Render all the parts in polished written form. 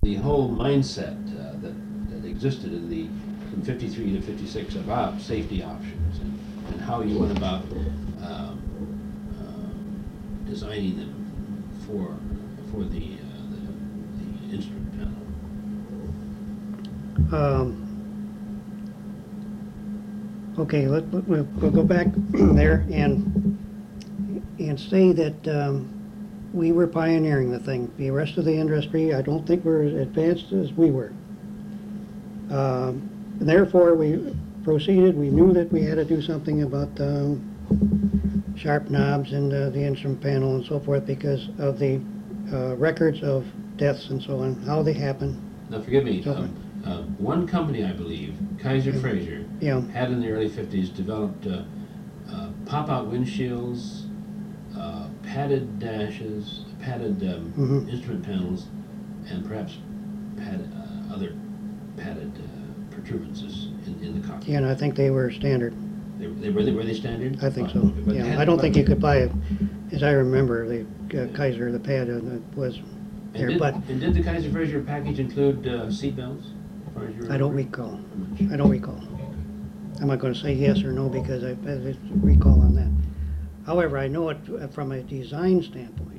the whole mindset that existed in the from 53 to 56 about safety options and how you went about designing them for the instrument panel. Okay, we'll go back there and say that we were pioneering the thing. The rest of the industry, I don't think we're as advanced as we were. Therefore, we proceeded. We knew that we had to do something about sharp knobs and the instrument panel and so forth because of the records of deaths and so on, how they happen. Now, forgive me. One company, I believe, Kaiser Frazer, had in the early 50s developed pop-out windshields, padded dashes, padded instrument panels, and perhaps other padded protuberances in the cockpit. Yeah, and I think they were standard. Were they standard? I think so. Yeah, I don't think you could buy it. As I remember, the Kaiser, the pad was there. And did the Kaiser Frazer package include seat belts? I don't recall. I don't recall. I'm not going to say yes or no because I recall on that. However, I know it from a design standpoint.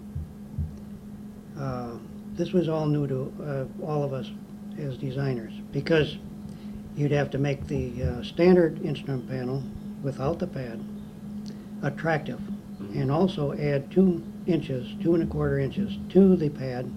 This was all new to all of us as designers because you'd have to make the standard instrument panel without the pad attractive and also add 2 inches, 2¼ inches to the pad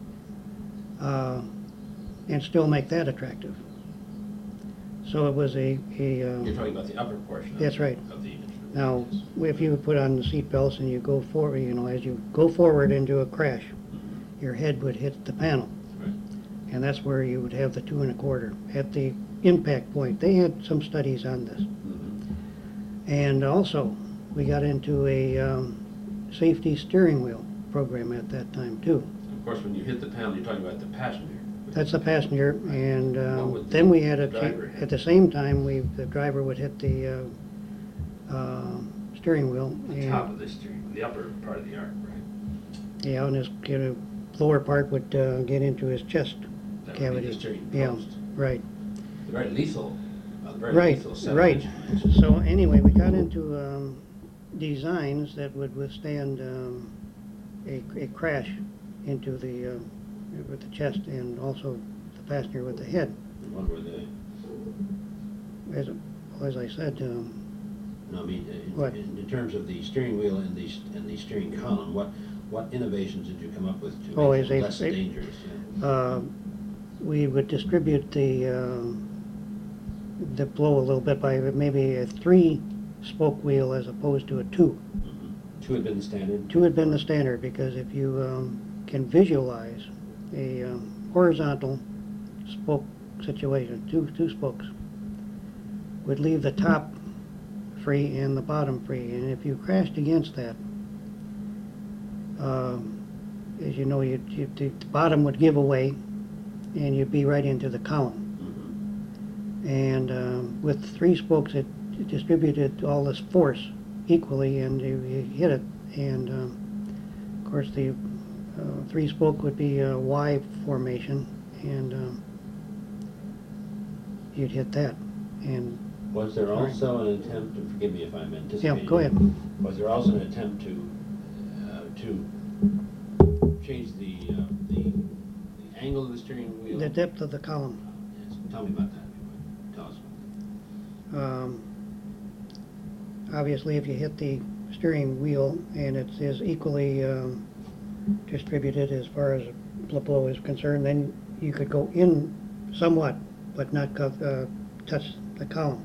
and still make that attractive. So it was You're talking about the upper portion of, that's right. Of the instrument. Now, if you put on the seat belts and you go forward, as you go forward into a crash, your head would hit the panel. Right. And that's where you would have the 2¼ at the impact point. They had some studies on this. And also, we got into a safety steering wheel program at that time, too. Of course, when you hit the panel, you're talking about the passenger. That's the passenger, and then we had at the same time, the driver would hit the steering wheel. The top of the steering wheel, the upper part of the arc, right? Yeah, and his lower part would get into his chest cavity. Would be the steering post. Right. Very lethal. Right. So anyway, we got into designs that would withstand a crash into with the chest and also the passenger with the head. And what were they? As I said. No, I mean in terms of the steering wheel and the steering column, what innovations did you come up with to make it less dangerous? Yeah? We would distribute the blow a little bit by maybe a 3-spoke wheel as opposed to a 2. 2 had been the standard? 2 had been the standard because if you can visualize a horizontal spoke situation, two spokes, would leave the top free and the bottom free. And if you crashed against that, as you know, the bottom would give away and you'd be right into the column. And with 3 spokes, it distributed all this force equally, and you hit it. And of course, the 3-spoke would be a Y formation, and you'd hit that. And was there also an attempt? And forgive me if I'm anticipating. Yeah, go ahead. Was there also an attempt to change the angle of the steering wheel? The depth of the column. Yes. Tell me about that. Tell us. Obviously, if you hit the steering wheel and it is equally distributed as far as the blow is concerned, then you could go in somewhat, but not touch the column.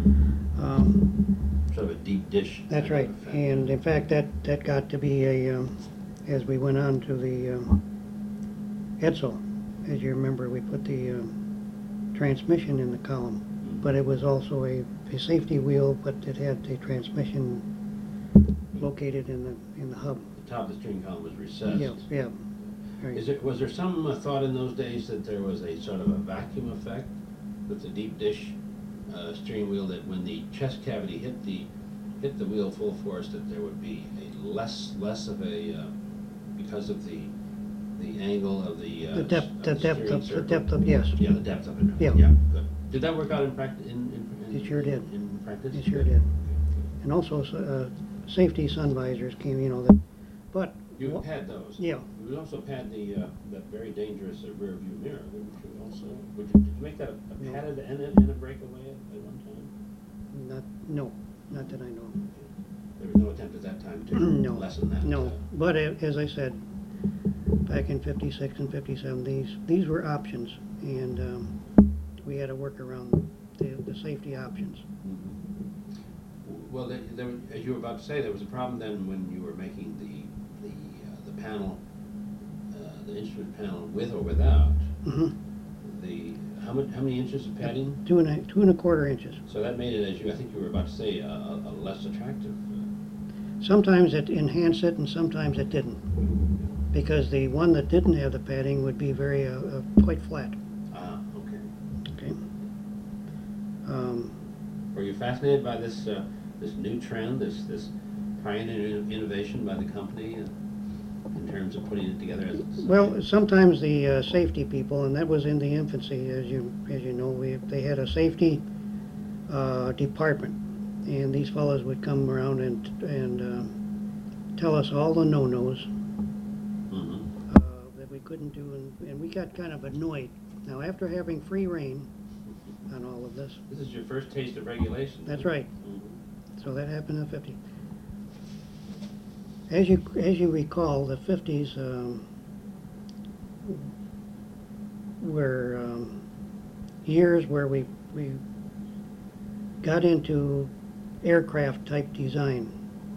Sort of a deep dish. That's right. And in fact, that got to be as we went on to the Edsel, as you remember, we put the transmission in the column, but it was also a safety wheel, but it had a transmission located in the hub. The top of the steering column was recessed. Yeah. Right. Was there some thought in those days that there was a sort of a vacuum effect with the deep dish steering wheel, that when the chest cavity hit the wheel full force, that there would be a less of a because of the the angle of the The depth, of the depth steering of, the circle. depth of, yes. Yeah, the depth of it. Yeah. Yeah, good. Did that work out in practice? It sure did. In practice? It sure did. And also, safety sun visors came, but. You had those? Yeah. You would also pad that very dangerous rear view mirror, wouldn't you also? Did you make that a No. padded and a breakaway at one time? No, not that I know of. There was no attempt at that time to No, lessen that? no, but as I said, back in '56 and '57, these were options, and we had to work around the safety options. Well, as you were about to say, there was a problem then when you were making the panel, the instrument panel with or without. Mm-hmm. How many inches of padding? 2¼ inches. So that made it, I think you were about to say, a less attractive. Sometimes it enhanced it, and sometimes it didn't, because the one that didn't have the padding would be very quite flat. Ah, okay. Okay. Were you fascinated by this this new trend, this pioneer innovation by the company in terms of putting it together? Well, sometimes the safety people, and that was in the infancy, as you know, they had a safety department, and these fellows would come around and tell us all the no-nos that we couldn't do, and we got kind of annoyed. Now, after having free reign on all of this. This is your first taste of regulation. That's right. So that happened in the 50s. As you recall, the 50s were years where we got into aircraft type design,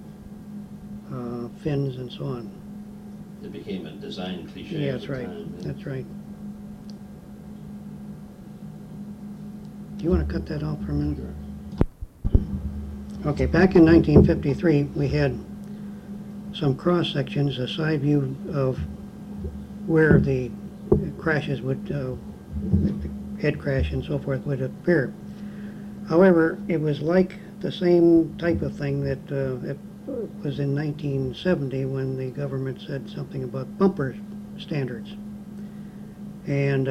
fins and so on. It became a design cliche. Yeah, that's right. That's right. Do you want to cut that off for a minute? Sure. Okay, back in 1953, we had some cross sections, a side view of where the crashes would, head crash and so forth would appear. However, it was like the same type of thing that it was in 1970 when the government said something about bumper standards. And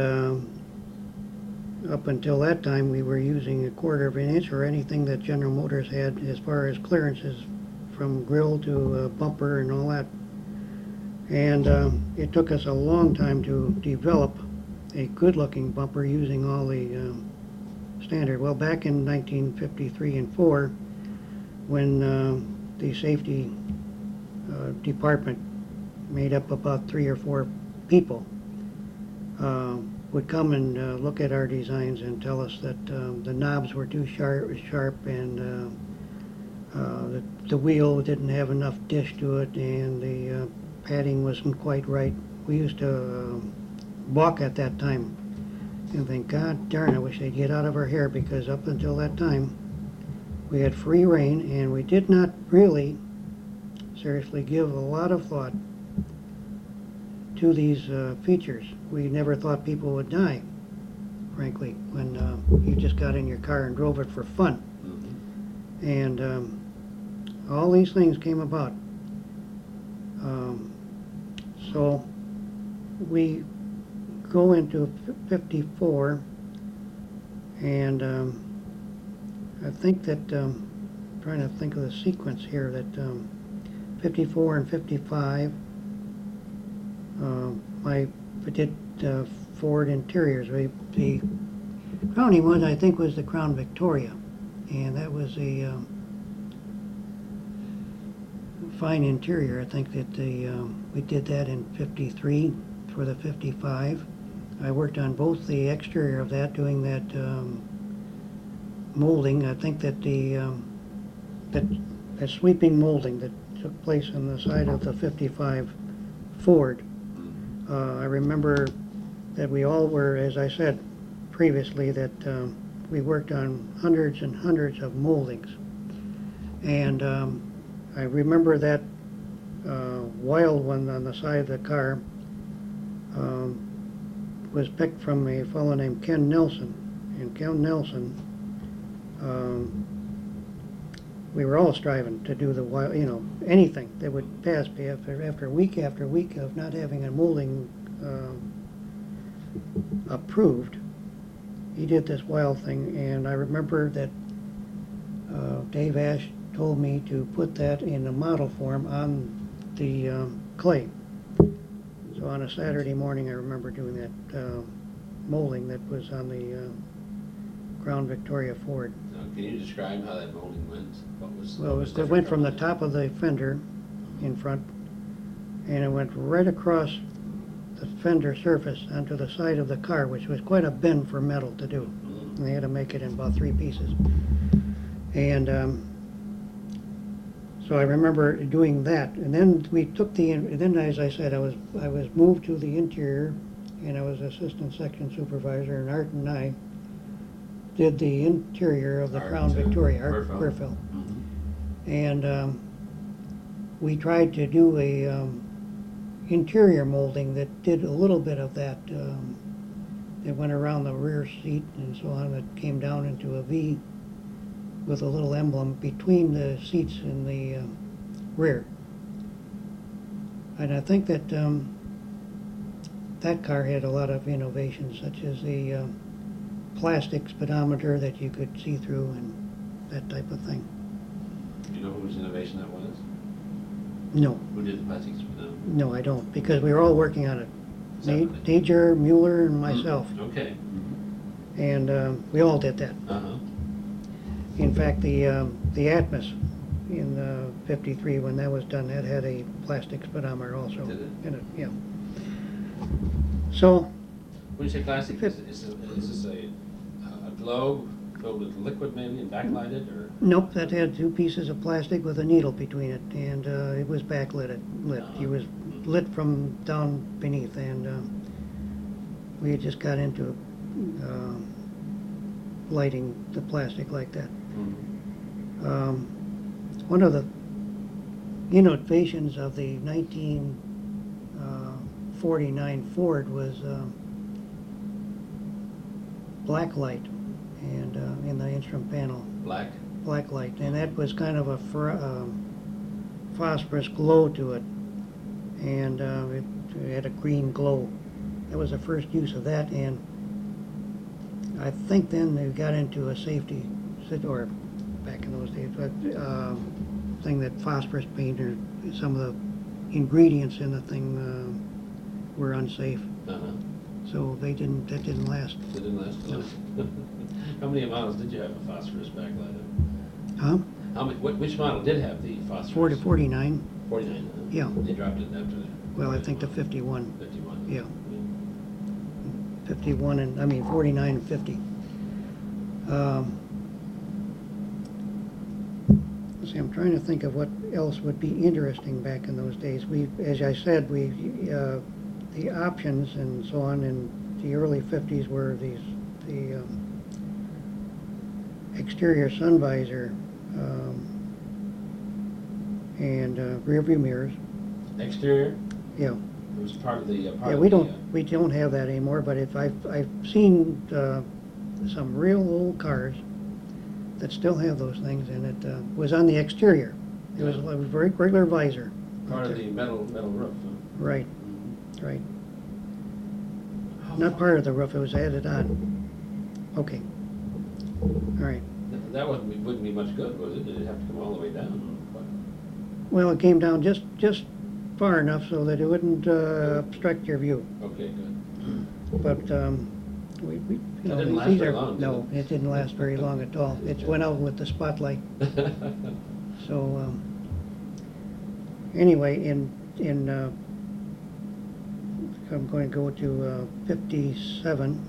up until that time, we were using 1/4 inch or anything that General Motors had as far as clearances from grill to bumper and all that. And it took us a long time to develop a good-looking bumper using all the standard. Well, back in 1953 and 4, when the safety department, made up about 3 or 4 people, would come and look at our designs and tell us that the knobs were too sharp and the wheel didn't have enough dish to it, and the padding wasn't quite right. We used to balk at that time and think, God darn, I wish they'd get out of our hair, because up until that time we had free reign and we did not really seriously give a lot of thought to these features. We never thought people would die, frankly, when you just got in your car and drove it for fun. And all these things came about. So we go into 54, and I think that, trying to think of the sequence here, that 54 and 55, I did Ford interiors. The crowning one, I think, was the Crown Victoria, and that was a fine interior. I think that we did that in 53 for the 55. I worked on both the exterior of that, doing that molding. I think that that sweeping molding that took place on the side of the 55 Ford. I remember that we all were, as I said previously, that we worked on hundreds and hundreds of moldings. And I remember that wild one on the side of the car was picked from a fellow named Ken Nelson. And Ken Nelson, we were all striving to do the wild, anything that would pass after week of not having a molding approved, he did this wild thing, and I remember that Dave Ash told me to put that in a model form on the clay. So on a Saturday morning, I remember doing that molding that was on the Crown Victoria Ford. Now, can you describe how that molding went? Well, it went from the top of the fender in front, and it went right across the fender surface onto the side of the car, which was quite a bend for metal to do. And they had to make it in about 3 pieces. And so I remember doing that, and then we took then as I said, I was moved to the interior, and I was assistant section supervisor, and Art and I did the interior of the Crown Victoria, Art Querfeld. And we tried to do a interior molding that did a little bit of that. It went around the rear seat and so on. It came down into a V with a little emblem between the seats in the rear. And I think that that car had a lot of innovations, such as the plastic speedometer that you could see through and that type of thing. Do you know whose innovation that was? No. Who did the plastic speedometer? No, I don't, because we were all working on it. Dager, Mueller, and myself. Okay. And we all did that. In fact, the Atmos in '53, when that was done, that had a plastic speedometer also. Did it? In it, yeah. So. When you say plastic, is this a globe filled with liquid maybe and backlighted, or? Nope, that had 2 pieces of plastic with a needle between it, and it was backlit. He was lit from down beneath, and we had just got into lighting the plastic like that. One of the innovations of the 1949 Ford was black light, and in the instrument panel. Black light, and that was kind of a phosphorus glow to it, and it had a green glow. That was the first use of that, and I think then they got into a safety, or back in those days, but thing that phosphorus paint or some of the ingredients in the thing were unsafe. So that didn't last. It didn't last long. How many models did you have a phosphorus backlight? Huh? Which model did have the phosphorus? 49. 49. Yeah. They dropped it after that. Well, I think the 51. 51. Yeah. 51 and 49 and 50. Let's see, I'm trying to think of what else would be interesting back in those days. As I said, the options and so on in the early 50s were the exterior sun visor and rear view mirrors. Exterior? Yeah. It was part of the. We don't have that anymore. But I've seen some real old cars that still have those things, and it was on the exterior. It was a very regular visor. Part of the metal roof. Huh? Right. Right. Not part of the roof, it was added on. Okay. All right. That wouldn't be much good, was it? Did it have to come all the way down? Well, it came down just far enough so that it wouldn't obstruct your view. Okay, good. But didn't last very long, did no, it didn't last very long at all. It went out with the spotlight. So anyway, I'm going to go to 57.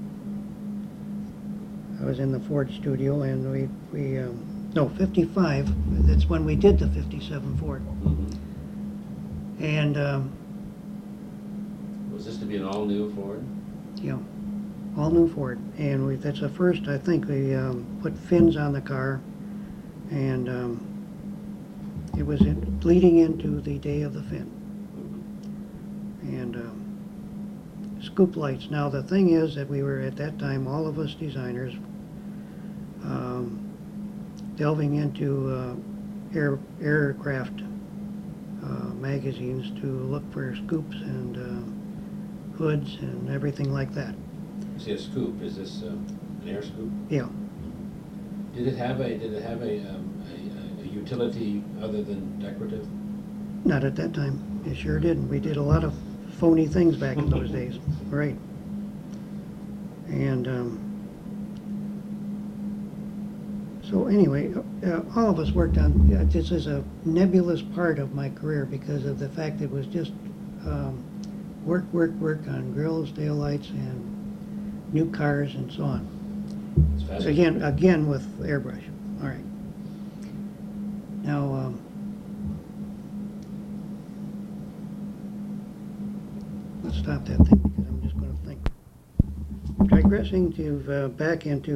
I was in the Ford studio, and no, 55. That's when we did the 57 Ford. And was this to be an all-new Ford? Yeah, all-new Ford. And that's the first, I think, we put fins on the car, and it was leading into the day of the fin. And scoop lights. Now the thing is that we were at that time, all of us designers, delving into aircraft magazines to look for scoops and hoods and everything like that. You see a scoop, is this an air scoop? Yeah. Did it have a utility other than decorative? Not at that time. It sure didn't. We did a lot of phony things back in those days. Right. And so anyway, all of us worked on, this is a nebulous part of my career because of the fact that it was just work on grills, taillights, and new cars and so on. It's fascinating. Again with airbrush. All right. Now, let's stop that thing because I'm just going to think. Digressing to back into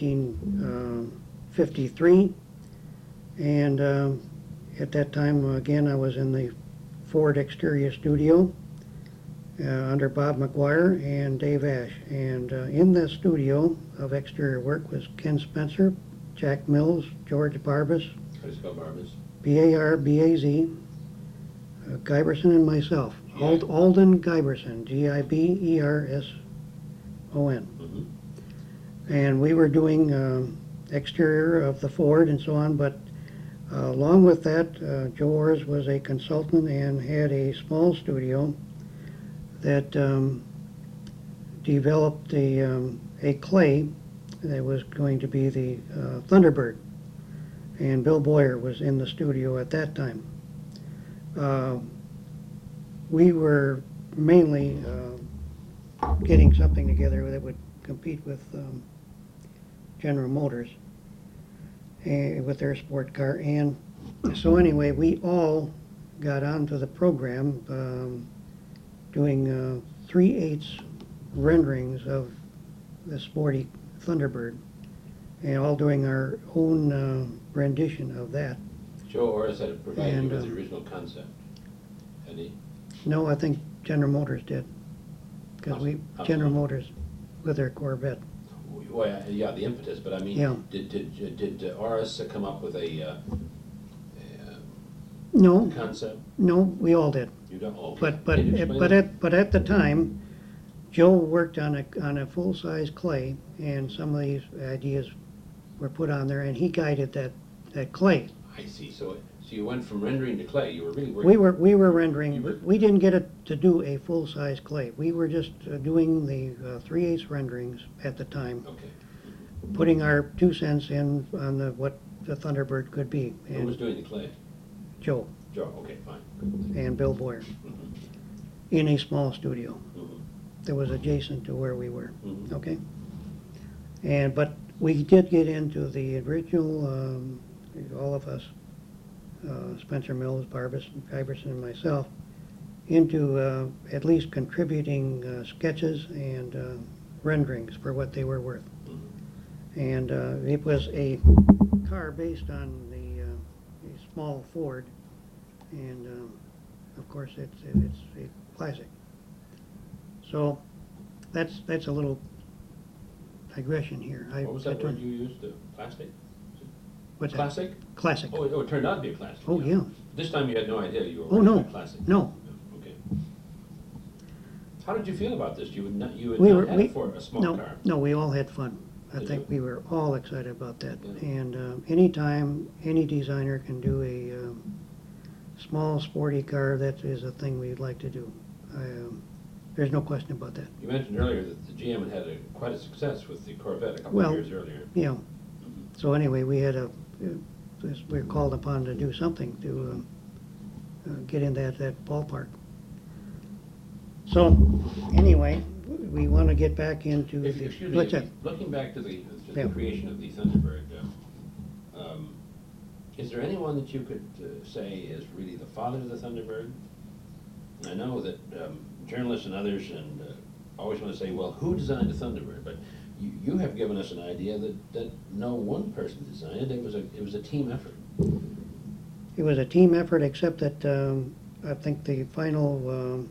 1953, and at that time, again, I was in the Ford exterior studio under Bob McGuire and Dave Ash. And in the studio of exterior work was Ken Spencer, Jack Mills, George Barbas, How do you spell Barbas? B-A-R-B-A-Z, Giberson, and myself. Yeah. Alden Giberson, G-I-B-E-R-S-O-N. Mm-hmm. And we were doing exterior of the Ford and so on, but along with that, Joe Orrs was a consultant and had a small studio that developed a clay that was going to be the Thunderbird. And Bill Boyer was in the studio at that time. We were mainly getting something together that would compete with General Motors with their sport car. And so anyway, we all got onto the program doing 3/8 renderings of the sporty Thunderbird, and all doing our own rendition of that. Joe Orrs had provided you with And, the original concept, hadn't he? No, I think General Motors did, because General Motors with their Corvette. Well, yeah, the impetus, but I mean, Yeah. did Orrs come up with a No, concept? no, we all did. You don't. Oh, But can you explain but at the time, Joe worked on a full size clay, and some of these ideas were put on there, and he guided that clay. I see. So you went from rendering to clay. You were really working. We were rendering. We didn't get it to do a full size clay. We were just doing the 3/8 renderings at the time, Okay. putting our 2 cents in on what the Thunderbird could be. Who And was doing the clay? Joe Joe. Okay, fine. and Bill Boyer Mm-hmm. in a small studio Mm-hmm. that was adjacent to where we were. Mm-hmm. Okay. But we did get into the original, all of us, Spencer Mills, Barbas, Iverson, and myself, into at least contributing sketches and renderings for what they were worth. Mm-hmm. And it was a car based on the small Ford, and of course it's a classic. So that's a little digression here. What was that word you used? Plastic? What's that? Classic? Classic. Oh, it turned out to be a classic. Oh, yeah. This time you had no idea you were Oh, working no. on a classic. No. Yeah, okay. How did you feel about this? You had not We had it for a small no, car. No, we all had fun. I Did think you? we were all excited about that. Yeah. And anytime any designer can do a small sporty car, that is a thing we'd like to do. There's no question about that. You mentioned earlier that the GM had quite a success with the Corvette a couple Well, of years earlier. Yeah. Mm-hmm. So anyway, we were called upon to do something to get in that ballpark. So anyway, we want to get back into Excuse what's me, that? looking back to the Yeah. creation of the Thunderbird, is there anyone that you could say is really the father of the Thunderbird? I know that journalists and others always want to say, well, who designed the Thunderbird? But you have given us an idea that no one person designed it. It was a team effort. It was a team effort, except that I think the final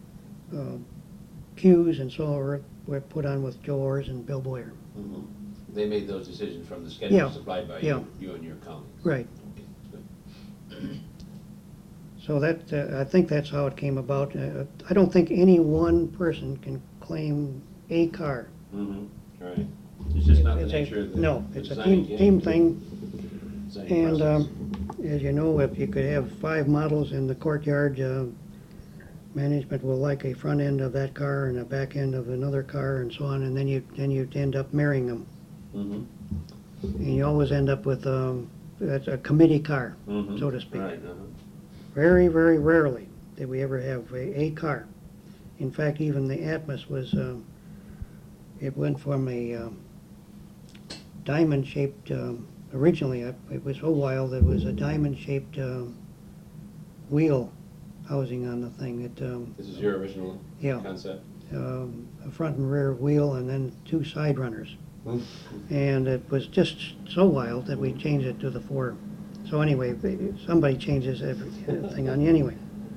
cues and so on were put on with Joe Orrs and Bill Boyer. Mm-hmm. They made those decisions from the schedule Yeah. supplied by Yeah. you and your colleagues. Right. Okay, good. So that, I think that's how it came about. I don't think any one person can claim a car. Mm-hmm. Right. It's just not the It's nature of the No, it's a designing team game. thing. Designing And process. as you know, if you could have 5 models in the courtyard, management will like a front end of that car and a back end of another car and so on, and then you end up marrying them. Mm-hmm. And you always end up with that's a committee car, Mm-hmm. so to speak. Right. Very, very rarely did we ever have a car. In fact, even the Atmos was, it went from a diamond-shaped, originally, it was so wild, that it was a diamond-shaped wheel housing on the thing. This is your original Yeah. concept? A front and rear wheel and then 2 side runners. Mm-hmm. And it was just so wild that we changed it to the 4. So anyway, somebody changes everything on you anyway.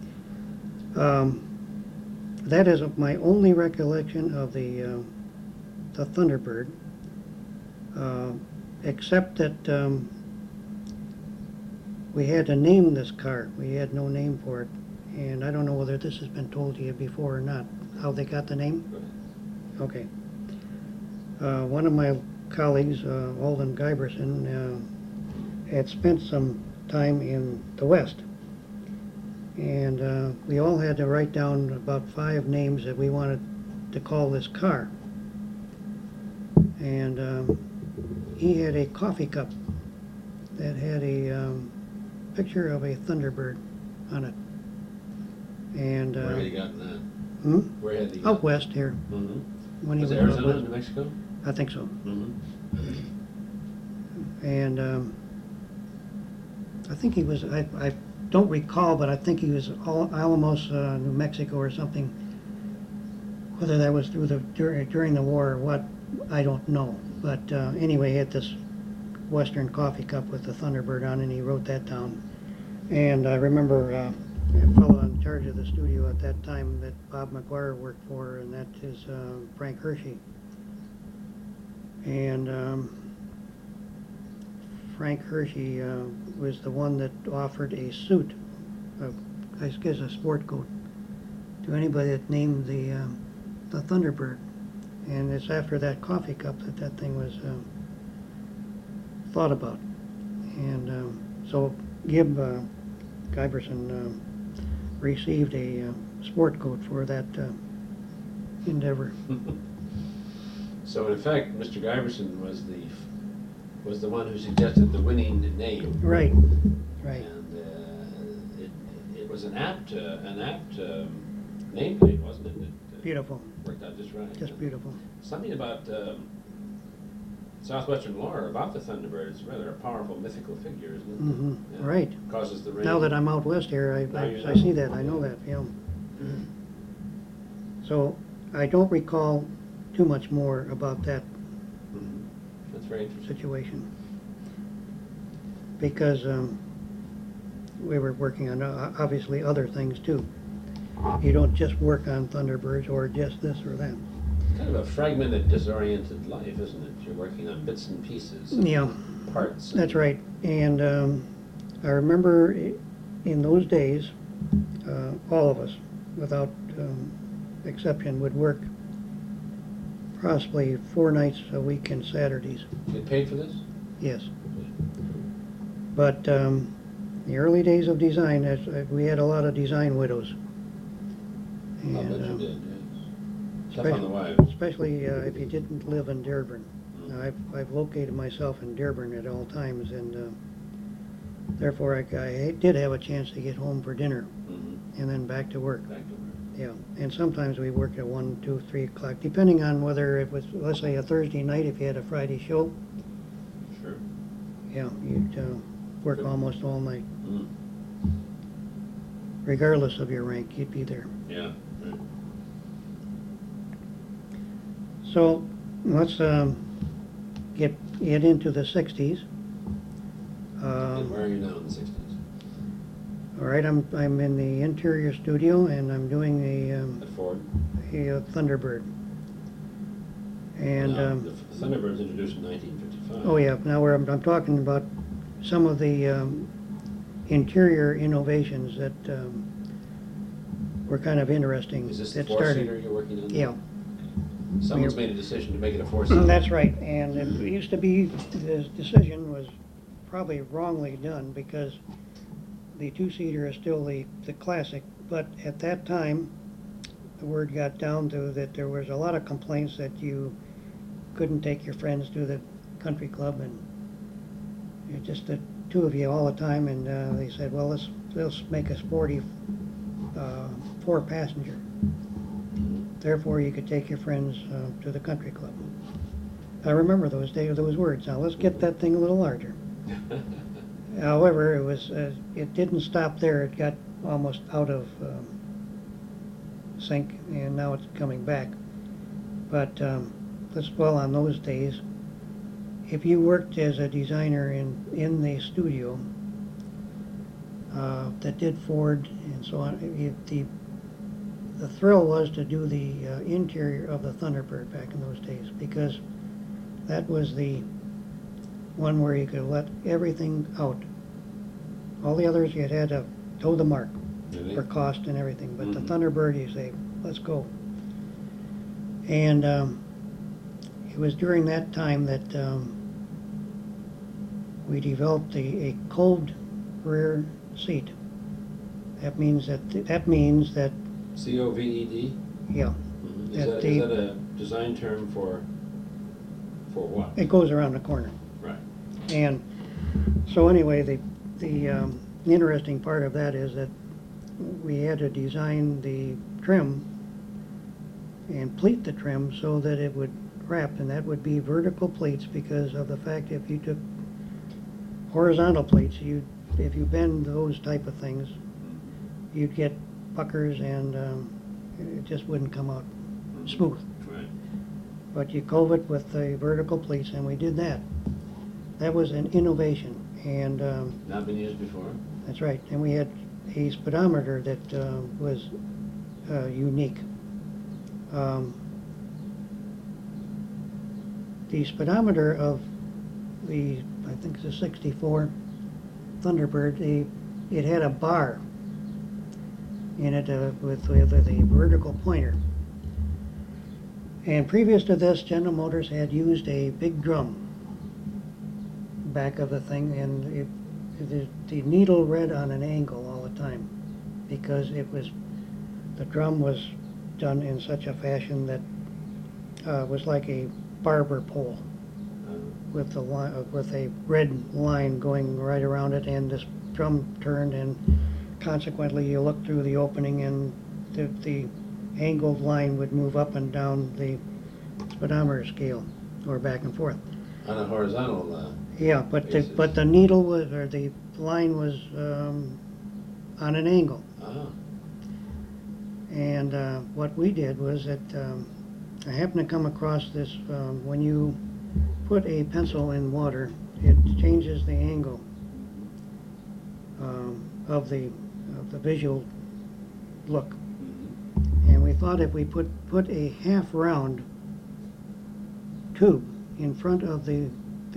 That is my only recollection of the Thunderbird, except that we had to name this car. We had no name for it, and I don't know whether this has been told to you before or not, how they got the name? Okay. One of my colleagues, Alden Giberson, had spent some time in the West. And we all had to write down about 5 names that we wanted to call this car. And he had a coffee cup that had a picture of a Thunderbird on it. And Where had he gotten that? hmm? Where had he Out west here. Mm-hmm. When he Was was it out Arizona, west. New Mexico? I think so. Mm-hmm. And I think he was, I don't recall, but I think he was Alamos, New Mexico or something. Whether that was during the war or what, I don't know. But anyway, he had this Western coffee cup with the Thunderbird on it, and he wrote that down. And I remember a fellow in charge of the studio at that time that Bob McGuire worked for, and that is Frank Hershey. And Frank Hershey was the one that offered a suit, I guess a sport coat, to anybody that named the Thunderbird. And it's after that coffee cup that thing was thought about. And so Gib Giberson received a sport coat for that endeavor. So in effect, Mr. Giberson was the one who suggested the winning name. Right, right. And it was an apt nameplate, wasn't it? Beautiful. Worked out just right. Just beautiful. Something about southwestern lore about the Thunderbird. It's rather a powerful mythical figure, isn't it? Mm-hmm. Yeah. Right. Causes the rain. Now that I'm out west here, I see that. I know that. Yeah. So I don't recall too much more about that That's very interesting. situation because we were working on obviously other things too. You don't just work on Thunderbirds or just this or that. Kind of a fragmented, disoriented life, isn't it? You're working on bits and pieces. Yeah, Parts. that's right. And I remember in those days, all of us, without exception, would work possibly 4 nights a week and Saturdays. Get paid for this? Yes. But the early days of design, we had a lot of design widows. I'll bet you And, did, yes. Tough on the wives. especially if you didn't live in Dearborn. Now, I've located myself in Dearborn at all times, and therefore I did have a chance to get home for dinner Mm-hmm. and then back to work. Back to work. Yeah, and sometimes we worked at 1, 2, 3 o'clock, depending on whether it was, let's say, a Thursday night. If you had a Friday show, Sure. yeah, you'd work Good. almost all night. Mm. Regardless of your rank, you'd be there. Yeah. Right. So let's get into the 60s. And where are you now in the 60s? All right, I'm in the interior studio and I'm doing At Ford? a Thunderbird. And Now, the Thunderbird was introduced in 1955. oh yeah, now I'm talking about some of the interior innovations that were kind of interesting. Is this the that started. four-seater you're working on? Yeah. Someone's made a decision to make it a four-seater. That's right, and it used to be, this decision was probably wrongly done because the two-seater is still the classic, but at that time, the word got down to that there was a lot of complaints that you couldn't take your friends to the country club, and just the two of you all the time, and they said, well, let's make a sporty four-passenger. Therefore, you could take your friends to the country club. I remember those days, those words. Now, let's get that thing a little larger. However, it didn't stop there. It got almost out of sync, and now it's coming back. But let's dwell on those days. If you worked as a designer in the studio that did Ford and so on, the thrill was to do the interior of the Thunderbird back in those days, because that was the one where you could let everything out. All the others you had to toe the mark for cost and everything, but the Thunderbird you say, let's go. And it was during that time that we developed a coved rear seat. That means that C-O-V-E-D? Yeah. Is that a design term for what? It goes around the corner. Right. And so anyway, the interesting part of that is that we had to design the trim and pleat the trim so that it would wrap, and that would be vertical pleats because of the fact if you took horizontal pleats, if you bend those type of things, you'd get puckers and it just wouldn't come out smooth. Right. But you cove it with the vertical pleats, and we did that. That was an innovation, and not been used before. That's right. And we had a speedometer that was unique. The speedometer of the, I think it's a 64 Thunderbird, it had a bar in it with a vertical pointer. And previous to this, General Motors had used a big drum back of the thing, and the needle read on an angle all the time because the drum was done in such a fashion that was like a barber pole with a red line going right around it, and this drum turned, and consequently you look through the opening and the angled line would move up and down the speedometer scale or back and forth. On a horizontal yeah, but the needle was, or the line was on an angle. Ah. And what we did was that I happened to come across this, when you put a pencil in water, it changes the angle of the visual look. And we thought if we put a half round tube in front of the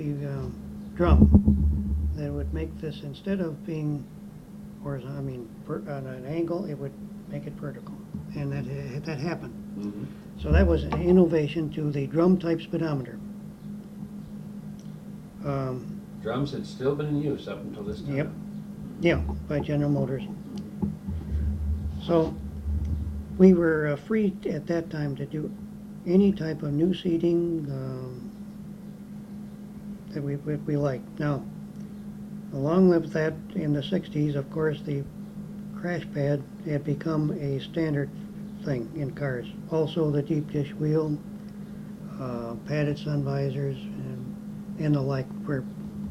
drum, that would make this, instead of being horizontal, on an angle, it would make it vertical. And that happened. Mm-hmm. So that was an innovation to the drum type speedometer. Drums had still been in use up until this time. Yep. Yeah, by General Motors. So we were free at that time to do any type of new seating that we liked. Now, along with that, in the 60s, of course, the crash pad had become a standard thing in cars. Also, the deep dish wheel, padded sun visors, and the like were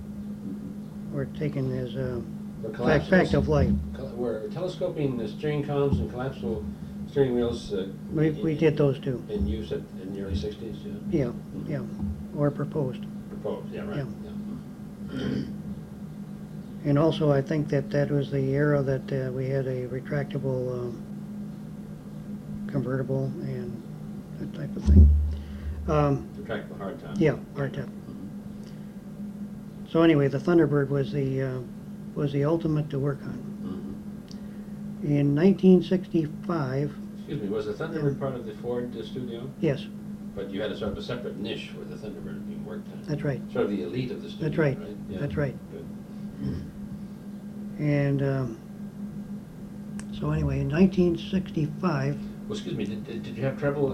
taken as a fact of life. We're telescoping the steering columns and collapsible steering wheels. We did those too. In use in the early 60s, yeah? Yeah, Mm-hmm. yeah, or proposed. Proposed, yeah, right. Yeah. And also, I think that was the era that we had a retractable convertible and that type of thing. Retractable hardtop. Yeah, hardtop. So anyway, the Thunderbird was the was the ultimate to work on. Mm-hmm. In 1965. Excuse me, was the Thunderbird part of the Ford studio? Yes. But you had a sort of a separate niche where the Thunderbird being worked on. That's right. Sort of the elite of the studio. That's right. Yeah. That's right. Good. And so anyway, in 1965. Well, excuse me. Did you have trouble?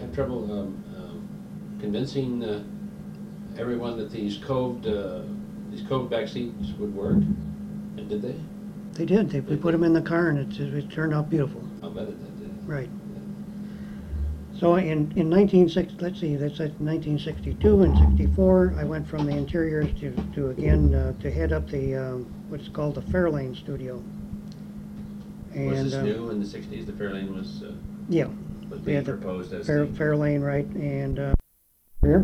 Convincing everyone that these coved back seats would work? And did they? They did. We put them in the car, and it turned out beautiful. I'll bet it did. Right. So in 1962 and 64, I went from the interiors to head up the what's called the Fairlane studio. And, was this new in the 60s? The Fairlane was yeah, was being proposed as Fairlane, right? And here,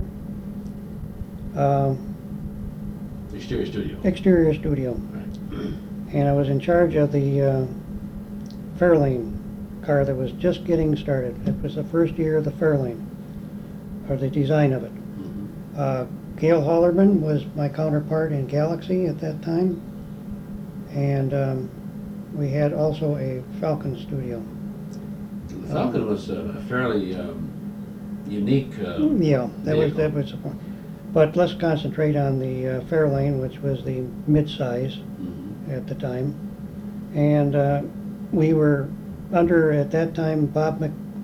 exterior studio. Exterior studio. Right. And I was in charge of the Fairlane car that was just getting started. It was the first year of the Fairlane, or the design of it. Mm-hmm. Gail Hollerman was my counterpart in Galaxy at that time, and we had also a Falcon studio. The Falcon was a fairly unique. Yeah, that was the point. But let's concentrate on the Fairlane, which was the mid-size at the time, and we were under, at that time, Bob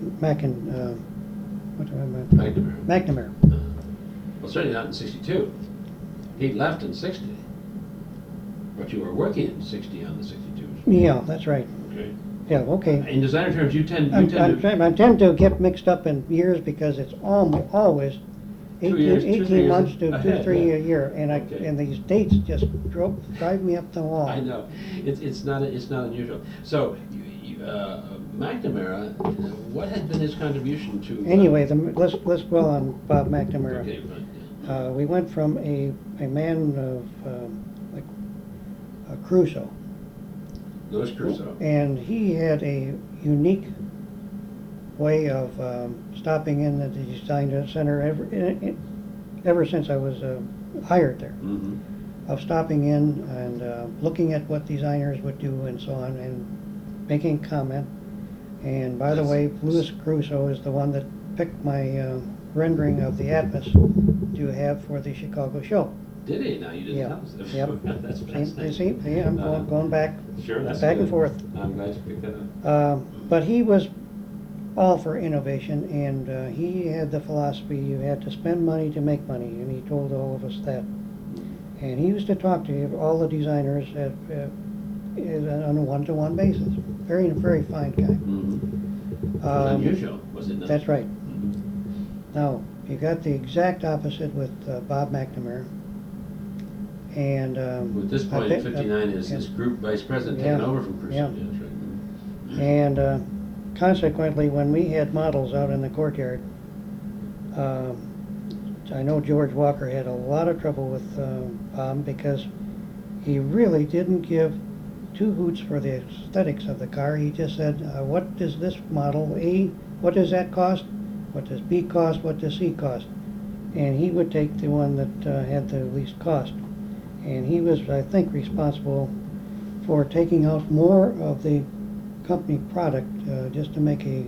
McNamara. Well, certainly not in 62. He left in 60. But you were working in 60 on the 62s. Yeah, that's right. Okay. Yeah, okay. In designer terms, I tend to get mixed up in years because it's always 18 months to 2-3 a year, and and these dates just drive me up the wall. I know, it's not unusual. So, McNamara, what had been his contribution to? Anyway, let's dwell on Bob McNamara. Okay, fine. Yeah. We went from a man of like Crusoe. Louis Crusoe. And he had a unique way of stopping in the design center ever since I was hired there. Mm-hmm. Of stopping in and looking at what designers would do and so on, and making comment. And by the way, Louis Crusoe is the one that picked my rendering of the Atmos to have for the Chicago show. Did he? Now you didn't tell us. Yep. That's fascinating. See, I'm going back, Sure, that's back and good. forth. I'm glad you picked that up. But he was all for innovation, and he had the philosophy you had to spend money to make money, and he told all of us that. And he used to talk to all the designers on a one-to-one basis. Very, very fine guy. Mm-hmm. It was unusual, was it not? That's right. Mm-hmm. Now, you got the exact opposite with Bob McNamara. And at this point, in '59, his group vice president taken over from Crusoe. Yeah. Yeah, that's right. Mm-hmm. And consequently, when we had models out in the courtyard, I know George Walker had a lot of trouble with Bob because he really didn't give two hoots for the aesthetics of the car. He just said, what does this model, A, what does that cost? What does B cost? What does C cost? And he would take the one that had the least cost. And he was, I think, responsible for taking out more of the company product just to make a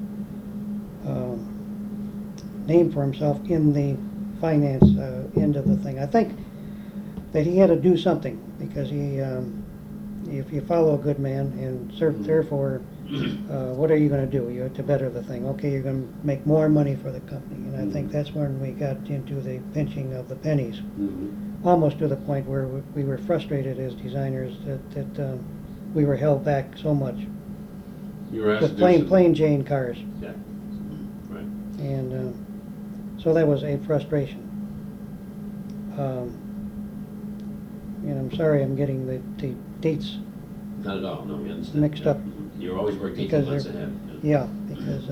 name for himself in the finance end of the thing. I think that he had to do something because he, if you follow a good man, and therefore, what are you going to do? You have to better the thing. Okay, you're going to make more money for the company, and I think that's when we got into the pinching of the pennies. Mm-hmm. Almost to the point where we were frustrated as designers that we were held back so much You were asked with to do plain Jane cars. Yeah. Right. And so that was a frustration. And I'm sorry I'm getting the dates Not at all. No, we understand. mixed up. You're always working 18 Because months they're- ahead. Yeah, because,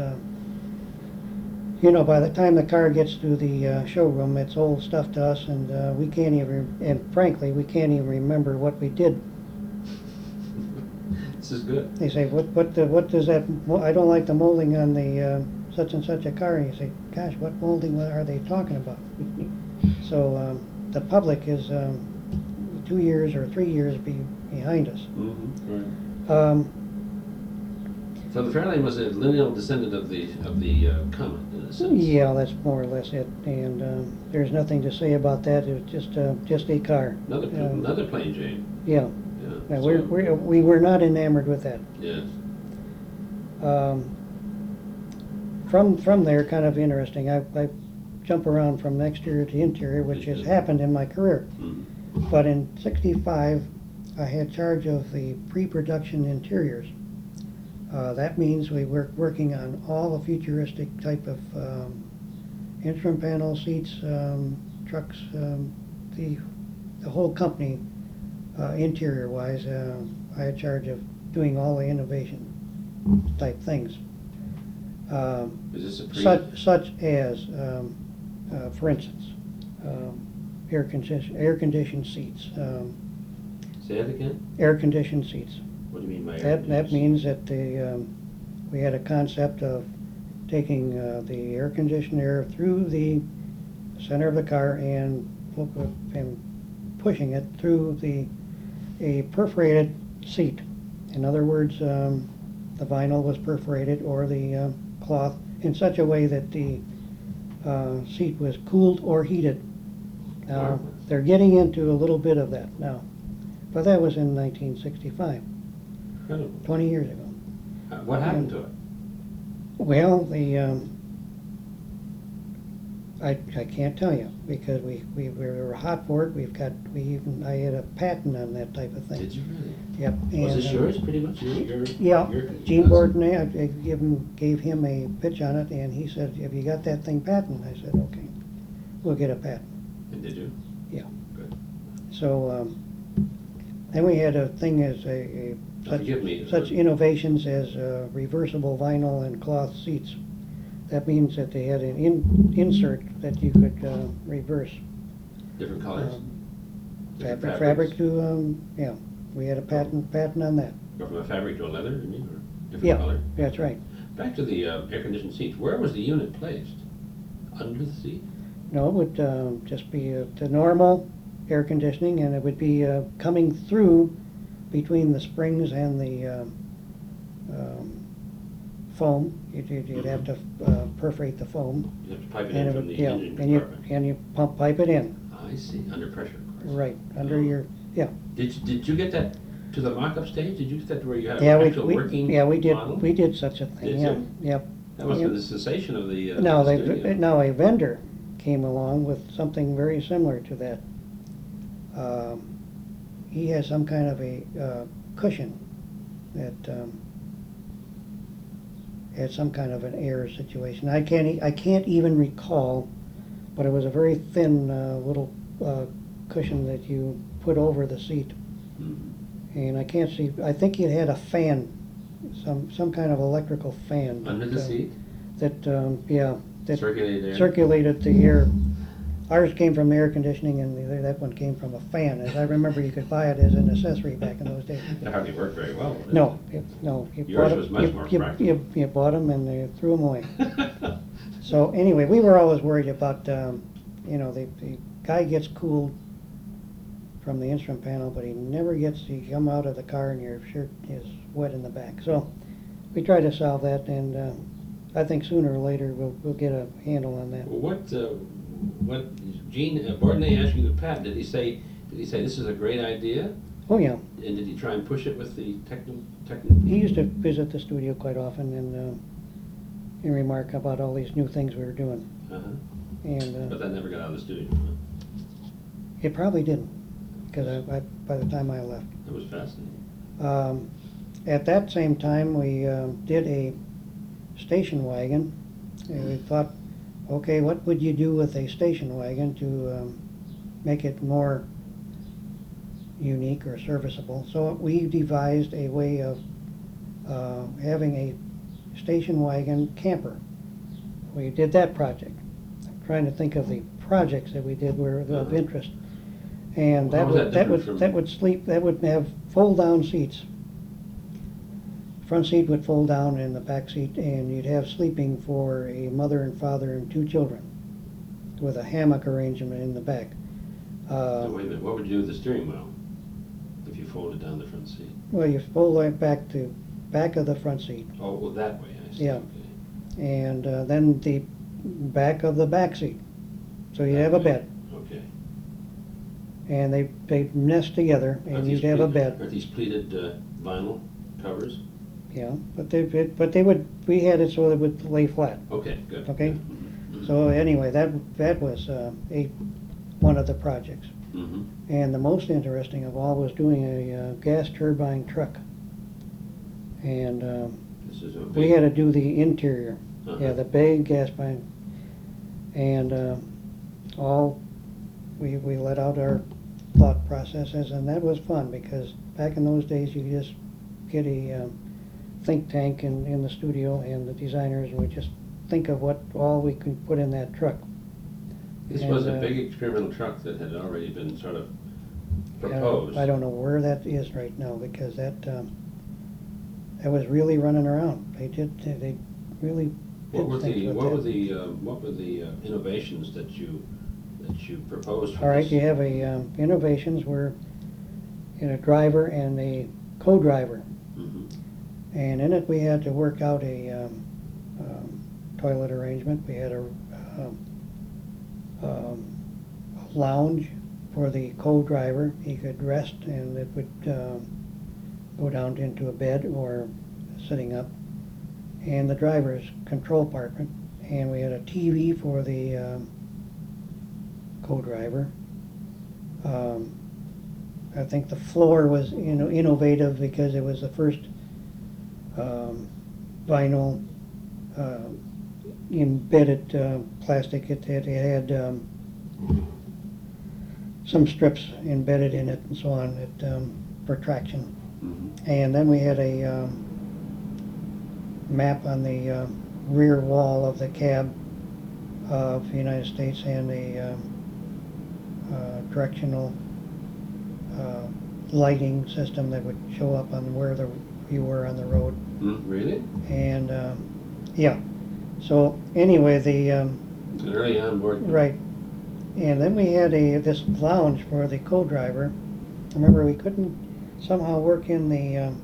by the time the car gets to the showroom, it's old stuff to us, and we can't even, and frankly, we can't even remember what we did. This is good. They say, what does that, I don't like the molding on the such and such a car, and you say, gosh, what molding are they talking about? So the public is, to 2 years or 3 years behind us. Mm-hmm. Right. Um, So the Fairlane was a lineal descendant of the Comet, in a sense. yeah, that's more or less it. And there's nothing to say about that. It was just a car. Another plain Jane. Yeah. Yeah. Now, we were not enamored with that. Yes. From there, kind of interesting. I jump around from exterior to interior, which has happened in my career. Mm-hmm. But in '65, I had charge of the pre-production interiors. That means we were working on all the futuristic type of instrument panel, seats, trucks, the whole company, interior-wise. I had charge of doing all the innovation type things. Is this a Such as, for instance, air-conditioned seats. Say that again? Air-conditioned seats. What do you mean by That means that we had a concept of taking the air conditioned air through the center of the car and pushing it through a perforated seat. In other words, the vinyl was perforated or the cloth in such a way that the seat was cooled or heated. Now, they're getting into a little bit of that now, but that was in 1965. Incredible. 20 years ago. What happened to it? Well, I can't tell you because we were hot for it. I had a patent on that type of thing. Did you really? Yep. Was this yours, pretty much? Yeah. Gene Borden, I gave him a pitch on it, and he said, "Have you got that thing patent?" I said, "Okay, we'll get a patent." And did you? Yeah. Good. So then we had a thing as such innovations as reversible vinyl and cloth seats. That means that they had an insert that you could reverse. Different colors? Fabric to, yeah. We had a patent on that. Go from a fabric to a leather, you mean, or different Yeah, color? that's right. Back to the air-conditioned seats. Where was the unit placed? Under the seat? No, it would just be the normal air conditioning, and it would be coming through between the springs and the foam. You'd have to perforate the foam. You have to pipe it in from the engine compartment. And you pipe it in. I see, under pressure, of course. Right, under your, yeah. Did you get that to the mock-up stage? Did you get that to where you had Yeah, an actual working model? we did such a thing, Did yeah. you? Yep. That must have been the sensation of the studio. Now a vendor came along with something very similar to that. He has some kind of a cushion that had some kind of an air situation. I can't even recall, but it was a very thin little cushion that you put over the seat. Mm-hmm. And I can't see. I think it had a fan, some kind of electrical fan Under the seat? That Circulated the air. Ours came from air conditioning, and that one came from a fan. As I remember, you could buy it as an accessory back in those days. That hardly worked very well. No. Yours was much more practical. You bought them and they threw them away. So anyway, we were always worried about, the guy gets cooled from the instrument panel, but he never gets to come out of the car and your shirt is wet in the back. So we tried to solve that, and I think sooner or later we'll get a handle on that. What Gene Bourdonnais asked you to patent? Did he say this is a great idea? Oh yeah. And did he try and push it with the technical? He used to visit the studio quite often and remark about all these new things we were doing. Uh-huh. And but that never got out of the studio. Huh? It probably didn't, because by the time I left. That was fascinating. At that same time, we did a station wagon, and we thought, okay, what would you do with a station wagon to make it more unique or serviceable? So we devised a way of having a station wagon camper. We did that project. I'm trying to think of the projects that we did were of interest. And that would have fold-down seats. Front seat would fold down in the back seat, and you'd have sleeping for a mother and father and 2 children with a hammock arrangement in the back. So wait a minute, what would you do with the steering wheel? If you folded down the front seat. Well, you fold it back of the front seat. Oh, well, that way, I see. Yeah. Okay. And then the back of the back seat. So you'd have a bed. Okay. And they nest together, and you'd have a bed. Are these pleated vinyl covers? Yeah, we had it so it would lay flat. Okay, good. Okay? Mm-hmm. So anyway, that was one of the projects. Mm-hmm. And the most interesting of all was doing a gas turbine truck. And This is a we had to do the interior. Uh-huh. Yeah, the big gas turbine. And we let out our thought processes, and that was fun because back in those days you just get a think tank in the studio, and the designers would just think of what all we could put in that truck. This was a big experimental truck that had already been sort of proposed. I don't know where that is right now because that was really running around. They really What were did things with that. what were the innovations that you proposed for All right, this? you have innovations were in a driver and a co-driver. Mhm. And in it, we had to work out a toilet arrangement. We had a lounge for the co-driver. He could rest, and it would go down into a bed or sitting up. And the driver's control compartment. And we had a TV for the co-driver. I think the floor was innovative because it was the first vinyl embedded plastic. It had some strips embedded in it and so on for traction. Mhm. And then we had a map on the rear wall of the cab of the United States and a directional lighting system that would show up on where you were on the road. Really? And yeah, so anyway, An early onboard. right, and then we had this lounge for the co-driver. Remember, we couldn't somehow work in the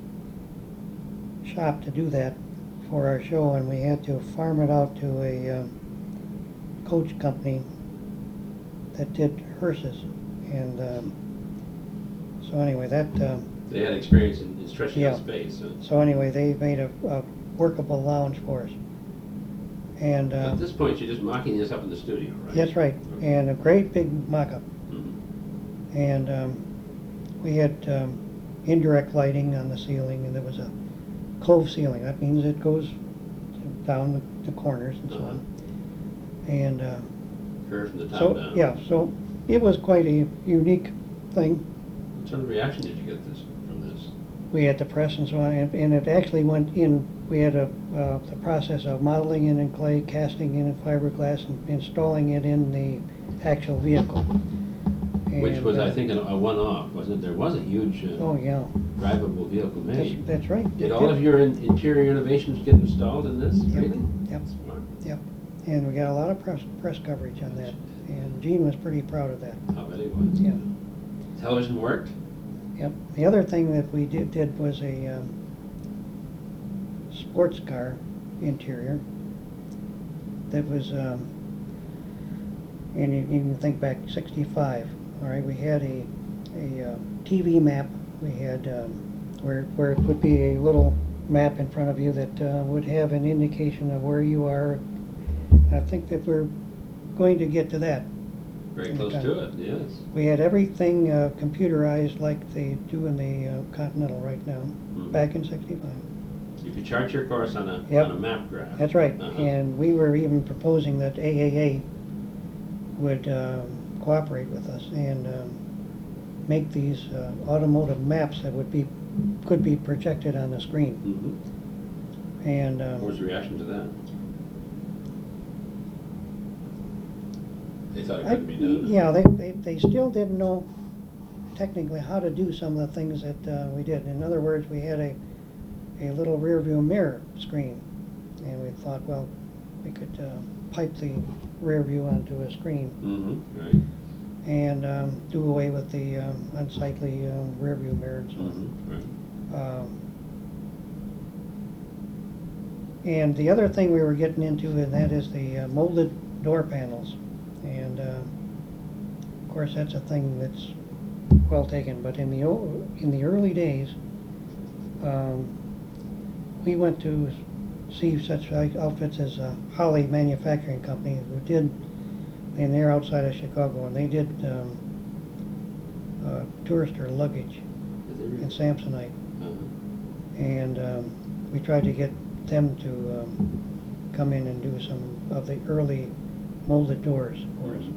shop to do that for our show, and we had to farm it out to a coach company that did hearses. And so anyway, They had experience in stretching out space. so anyway, they made a workable lounge for us. And At this point, you're just mocking this up in the studio, right? that's right, Okay. and a great big mock-up. Mhm. And we had indirect lighting on the ceiling, and there was a cove ceiling. That means it goes down the corners and so Uh-huh. on. And Curve from the top so, down. yeah, so it was quite a unique thing. What sort of reaction did you get from this? We had the press and so on, and it actually went in. We had the process of modeling it in clay, casting it in fiberglass, and installing it in the actual vehicle. Which And, was, I think, a one-off, wasn't it? There was a huge oh yeah, drivable vehicle made. that's right. Did all of your interior innovations get installed in this? Yep. Really? Yep. Smart. Yep, and we got a lot of press coverage on that, and Gene was pretty proud of that. I bet it was. Yeah. Television worked? Yep. The other thing that we did was a sports car interior that was, and you can think back 65. All right, we had a TV map. We had where it would be a little map in front of you that would have an indication of where you are. I think that we're going to get to that. Very close to it, yes. We had everything computerized like they do in the Continental right now, back in 65. You could chart your course on a map graph. That's right. Uh-huh. And we were even proposing that AAA would cooperate with us and make these automotive maps that could be projected on the screen. Mhm. And What was the reaction to that? They thought it couldn't be done. yeah, they still didn't know technically how to do some of the things that we did. In other words, we had a little rear view mirror screen, and we thought, well, we could pipe the rear view onto a screen. Mm-hmm, right. and do away with the unsightly rear view mirror and so on. Right. And the other thing we were getting into, and that is the molded door panels. And of course, that's a thing that's well taken. But in the early days, we went to see such outfits as Holly Manufacturing Company, who did, and they're outside of Chicago, and they did tourister luggage in Samsonite. And we tried to get them to come in and do some of the early molded doors for us.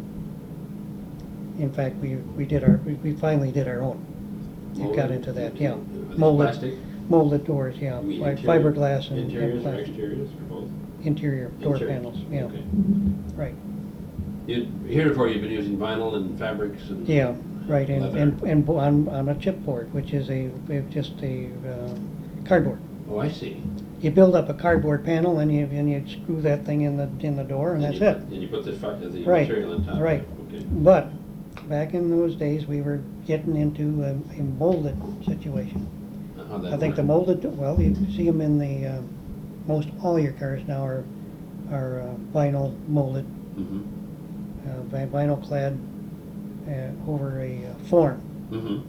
In fact, we finally did our own. We got into that, yeah. Plastic? Molded doors, yeah. Fiberglass and interiors or plastic. exteriors or both? Interior door panels, yeah. Okay. Right. Heretofore, you've been using vinyl and fabrics and Yeah, right, leather. and on a chipboard, which is just a cardboard. Oh, I see. You build up a cardboard panel and you screw that thing in the door, and that's it. And you put the Right, material on top. right. Okay. But back in those days, we were getting into a molded situation. How'd that I think the work? molded, well, you see them in the, most all your cars now are vinyl molded, Mhm. Vinyl clad over a form. Mhm.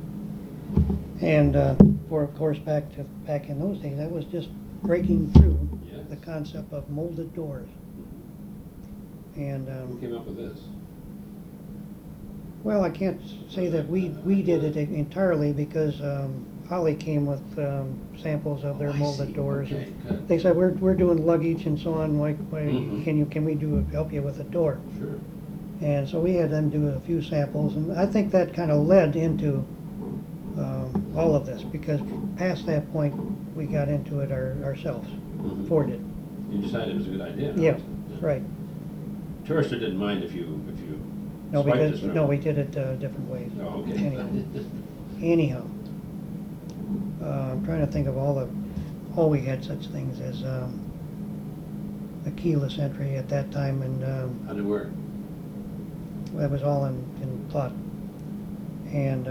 And of course, back in those days, that was just breaking through Yes. the concept of molded doors. And Who came up with this? well, I can't say that we did it entirely, because Holly came with samples of their Oh, I molded see. doors. Okay, good. They said, we're doing luggage and so on. Like, Mhm. can we help you with a door? Sure. And so we had them do a few samples, and I think that kind of led into all of this, because past that point we got into it ourselves. Mhm. Ford did. You decided it was a good idea. Yeah, right. Tourister didn't mind if you No, swiped this from. we did it different ways. Oh, okay. Anyhow, I'm trying to think of all we had such things as the keyless entry at that time, and How'd it work? that was all in plot. And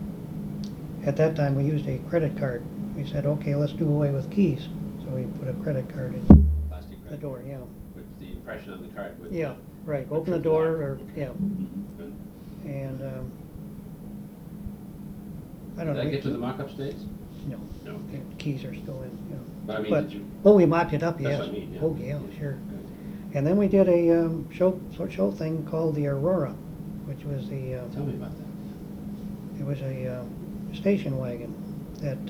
at that time, we used a credit card. We said, okay, let's do away with keys. So we put a credit card in Plastic the credit door, yeah. with the impression on the card. With Yeah, right. the Open the trip door, lock. or, yeah. Mhm. Good. And I don't Did know. I get to the mock-up stage? No, No. the keys are still in, you know. But I mean, But, did you? oh, we mocked it up, That's yes. what I mean, yeah. Oh, yeah, sure. Good. And then we did a show thing called the Aurora, which was the, Tell me about that. it was a station wagon that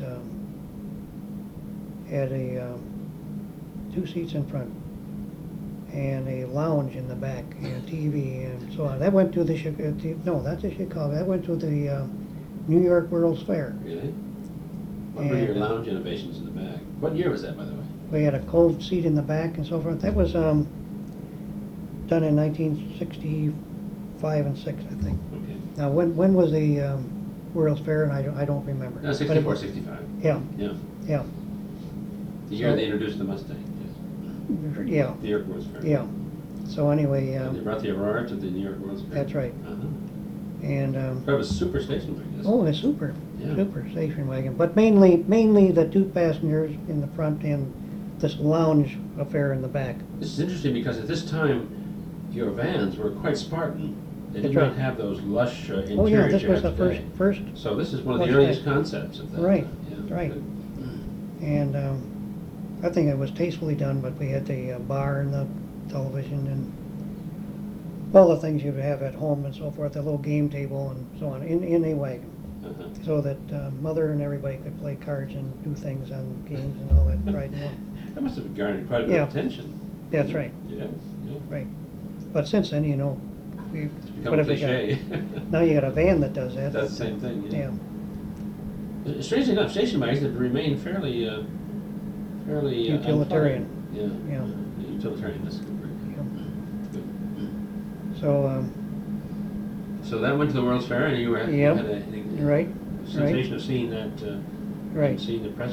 had two seats in front and a lounge in the back and a TV and so on. That went to no, not to Chicago. That went to the New York World's Fair. Really? What were your And, lounge innovations in the back? What year was that, by the way? We had a cove seat in the back and so forth. That was done in 1965 and 6, I think. Okay. Now, when was the World's Fair? And I don't remember. No, But it 64, was- 65. Yeah, Yeah. yeah, The year So- they introduced the Mustang, yes. yeah, New York World's Fair. yeah. So anyway, And they brought the Aurora to the New York World's Fair. That's right. Uh-huh. and That was super station wagon, isn't it? oh, it's super, Yeah. super station wagon. But mainly the two passengers in the front and this lounge affair in the back. This is interesting because at this time, your vans were quite Spartan. They did That's not right. have those lush Oh, yeah, interiors this you was have the today. first, So this is one of the Lush earliest type. concepts of that. Right, Yeah, right. good. and I think it was tastefully done, but we had the bar and the television and all the things you'd have at home and so forth, a little game table and so on, in a wagon. Uh-huh. So that mother and everybody could play cards and do things on games and all that, right? That must have garnered quite a bit Yeah. of attention. That's right, Yeah, yeah. right. But since then, we, It's become what a have we got? cliche. Now you got a van that does that. That's the same thing, yeah. Yeah, Strangely enough, station wagons have remained fairly Utilitarian. unplugged. Yeah. Yeah. Utilitarian, that's a good word. yeah. Good. So, So that went to the World's Fair, and you had Yep. a right, sensation of seeing that, right. and seeing the press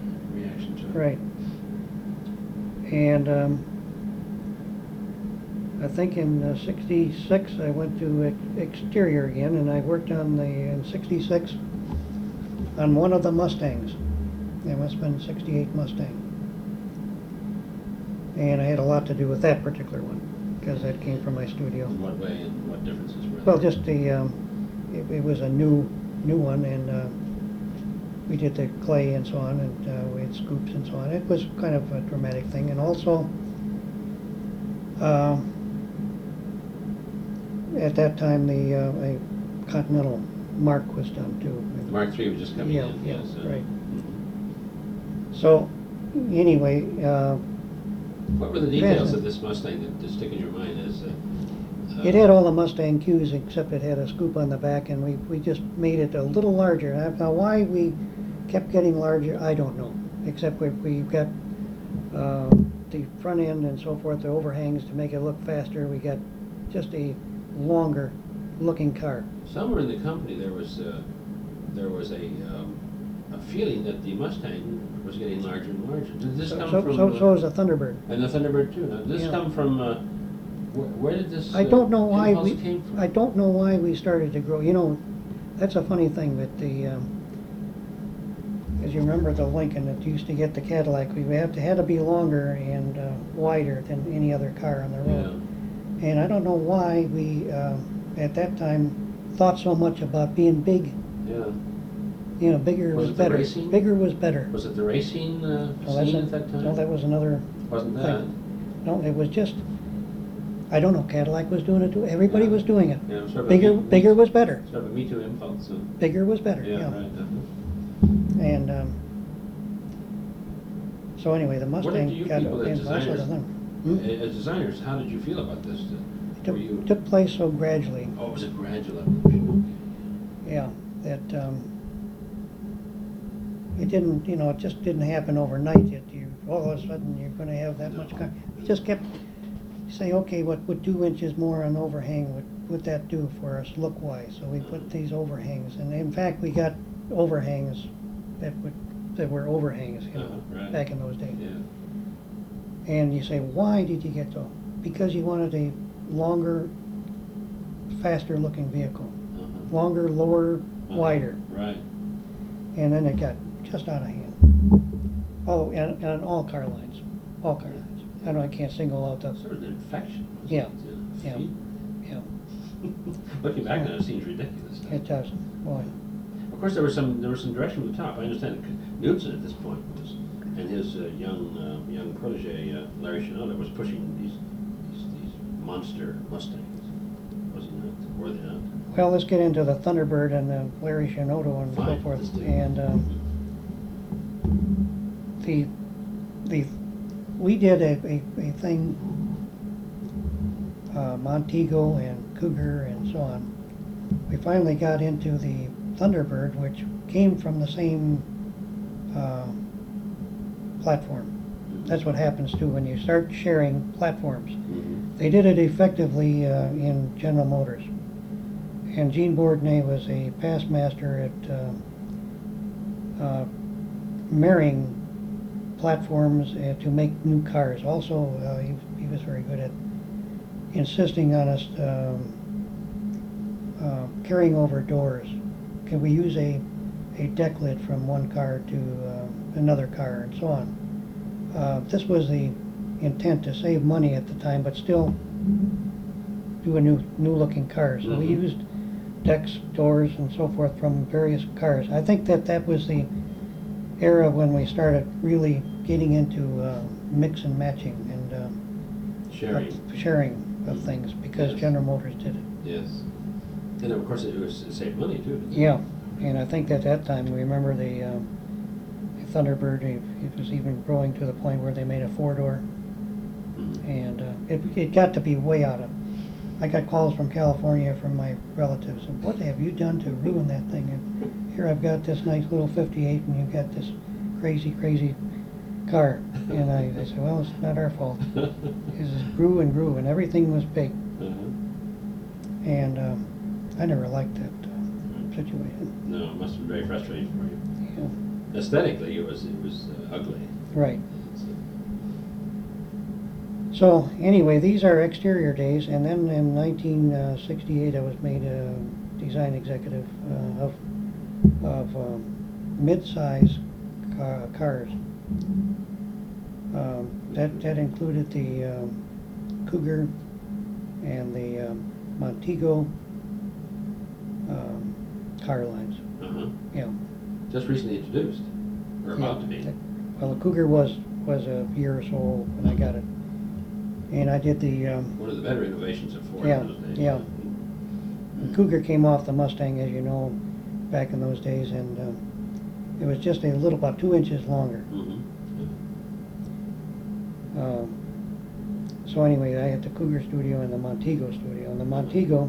reaction to it. right. And I think in '66 I went to exterior again, and I worked in '66 on one of the Mustangs. It must have been '68 Mustang. And I had a lot to do with that particular one, because that came from my studio. In what way and what differences were there? Well, just it was a new one, and we did the clay and so on, and we had scoops and so on. It was kind of a dramatic thing, and also at that time a Continental Mark was done too. The Mark III was just coming in. Yeah, Yes, right. Mm-hmm. So anyway. What were the details of this Mustang that stick in your mind as? It had all the Mustang cues except it had a scoop on the back, and we just made it a little larger. Now why we kept getting larger, I don't know. Except we got the front end and so forth, the overhangs to make it look faster. We got just a longer looking car. Somewhere in the company there was a feeling that the Mustang was getting larger and larger. Did this come from? So is the Thunderbird. And the Thunderbird too. Now, did this come from? Where did this? I don't know why came from? I don't know why we started to grow. You know, that's a funny thing that as you remember the Lincoln that used to get the Cadillac, we had to be longer and wider than any other car on the road. Yeah. And I don't know why we at that time thought so much about being big. Yeah. You know, bigger was better. Racing? Bigger was better. Was it the racing scene at that time? No, that was another. Wasn't that? Thing. No, it was just. I don't know. Cadillac was doing it too. Everybody was doing it. Yeah, sort of bigger was better. Sort of a Me Too impulse. So. Bigger was better. Yeah, right. Definitely. And so anyway, the Mustang got as designers, as designers, how did you feel about this? It took place so gradually. Oh, was it gradual evolution? Yeah, that it didn't. You know, it just didn't happen overnight. All of a sudden you're going to have that much car. We just kept saying, okay, what would 2 inches more on overhang would that do for us look-wise? So we put these overhangs, and in fact we got overhangs that were overhangs, you know, right. back in those days. Yeah. And you say, why did you get those? Because you wanted a longer, faster-looking vehicle, longer, lower, wider. Right. And then it got just out of hand. Oh, and on all car lines, all car lines. I can't single out the. Sort of an infection. Yeah. Yeah. Yeah. Looking back on it, it seems ridiculous. It does. Boy. Of course, there was some direction from the top. I understand Knudsen at this point was, and his young protege Larry Shinoda was pushing these monster Mustangs. Wasn't it? Were they not? Well, let's get into the Thunderbird and the Larry Shinoda and so forth. And we did a thing, Montego and Cougar and so on. We finally got into the Thunderbird, which came from the same platform. That's what happens too when you start sharing platforms. Mm-hmm. They did it effectively in General Motors. And Gene Bourdonnais was a past master at marrying platforms to make new cars. Also, he was very good at insisting on us carrying over doors. Can we use a deck lid from one car to another car and so on. This was the intent to save money at the time, but still do a new looking car. So we used decks, doors, and so forth from various cars. I think that was the era when we started really getting into mix and matching and sharing of things, because General Motors did it. Yes. And of course it saved money too. Yeah, and I think at that time, remember the Thunderbird, it was even growing to the point where they made a 4-door. And it got to be way out of. I got calls from California from my relatives, and what have you done to ruin that thing? And here I've got this nice little 58, and you've got this crazy car. And I said, well, it's not our fault. It just grew and grew, and everything was big. And I never liked that situation. No, it must have been very frustrating for you. Yeah. Aesthetically, it was ugly. Right. So anyway, these are exterior days, and then in 1968 I was made a design executive of mid-size cars. That included the Cougar and the Montego car lines. Uh-huh. Yeah. Just recently introduced, or about to be. Well, the Cougar was a year or so old when I got it, and I did the. One of the better innovations of Ford Yeah, in those days. yeah. The Cougar came off the Mustang, as you know, back in those days, and it was just a little, about 2 inches longer. Mm-hmm. So anyway, I had the Cougar studio and the Montego studio. And the Montego,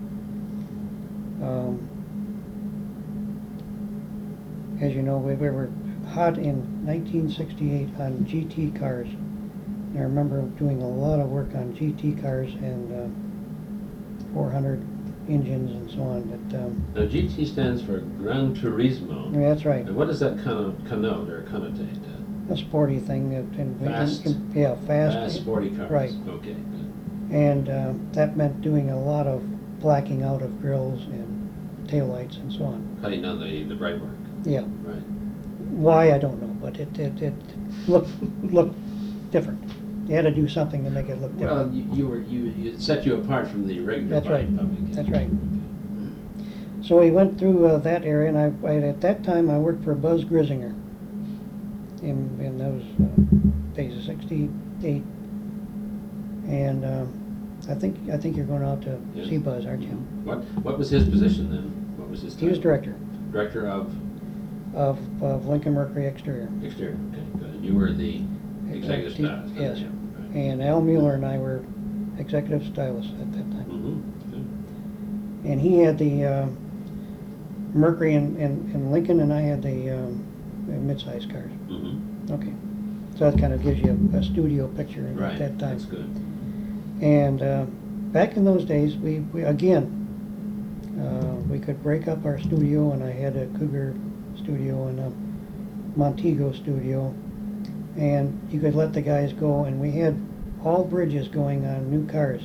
as you know, we were hot in 1968 on GT cars. And I remember doing a lot of work on GT cars and 400 engines and so on. But, now GT stands for Gran Turismo. Yeah, that's right. And what does that connote or connotate? A sporty thing. Fast? Yeah, fast. Fast, sporty cars. Right. Okay, good. And that meant doing a lot of blacking out of grills and taillights and so on. Cutting down the bright work. Yeah. Right. Why, I don't know, but it looked different. You had to do something to make it look different. Well, it set you apart from the regular That's right. public. That's right. So we went through that area, and I at that time I worked for Buzz Grisinger in those days of '68, and I think you're going out to see Buzz, aren't you? What was his position then? What was his title? He was director Director of Lincoln Mercury Exterior. Exterior. Okay, good. You were the executive stylist. Yes. Yeah, right. And Al Mueller and I were executive stylists at that time. Mm-hmm. Good. And he had the Mercury and Lincoln, and I had the mid-size cars. Mm-hmm. Okay. So that kind of gives you a studio picture at that time. That's good. And back in those days, we again, we could break up our studio, and I had a Cougar studio and a Montego studio, and you could let the guys go, and we had all bridges going on new cars.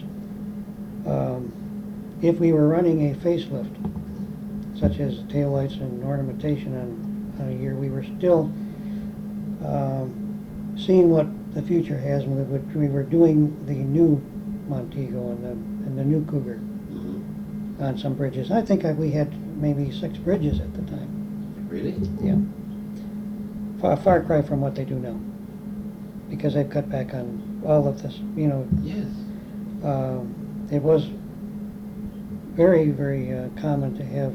If we were running a facelift, such as taillights and ornamentation on a year, we were still seeing what the future has, and we were doing the new Montego and the new Cougar Mm-hmm. on some bridges. I think we had maybe 6 bridges at the time. Really? Yeah. Far cry from what they do now, because they've cut back on all of this. You know. Yes. It was very, very common to have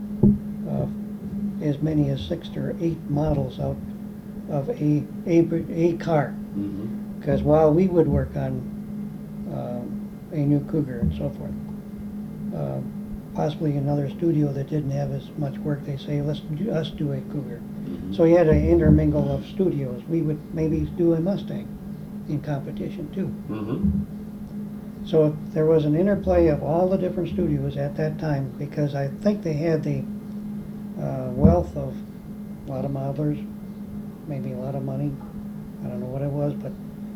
as many as 6 or 8 models out of a car. Mm-hmm. Because while we would work on a new Cougar and so forth, possibly another studio that didn't have as much work, they say, let's do a Cougar. Mm-hmm. So you had an intermingle of studios. We would maybe do a Mustang in competition too. Mm-hmm. So there was an interplay of all the different studios at that time, because I think they had the wealth of a lot of modelers, maybe a lot of money. I don't know what it was, but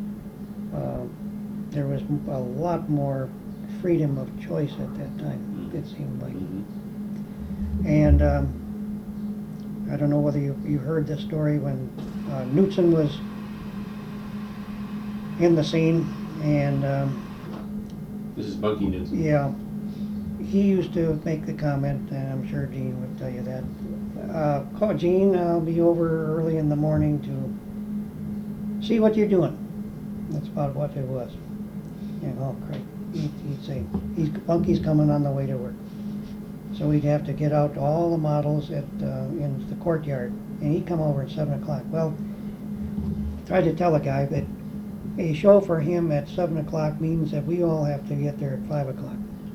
there was a lot more freedom of choice at that time, it seemed like. Mm-hmm. And I don't know whether you heard this story when Knutson was in the scene, and This is Bunky Knudsen. yeah, he used to make the comment, and I'm sure Gene would tell you that. Call Gene, I'll be over early in the morning to see what you're doing. That's about what it was. You know, Craig, he'd say, Bunky's coming on the way to work. So we'd have to get out all the models in the courtyard, and he'd come over at 7 o'clock. Well, tried to tell a guy that a show for him at 7 o'clock means that we all have to get there at 5 o'clock.